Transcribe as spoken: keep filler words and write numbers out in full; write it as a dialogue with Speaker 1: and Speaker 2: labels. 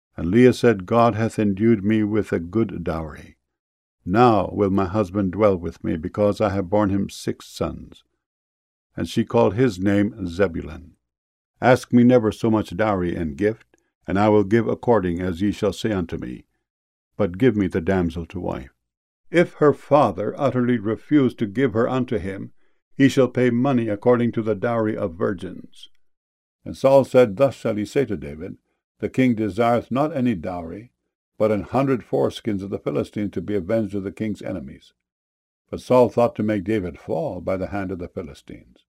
Speaker 1: And Leah said, God hath endued me with a good dowry. Now will my husband dwell with me, because I have borne him six sons. And she called his name Zebulun. Ask me never so much dowry and gift, and I will give according as ye shall say unto me. But give me the damsel to wife. If her father utterly refuse to give her unto him, he shall pay money according to the dowry of virgins. And Saul said, Thus shall he say to David, The king desireth not any dowry, but an hundred foreskins of the Philistines to be avenged of the king's enemies. But Saul thought to make David fall by the hand of the Philistines.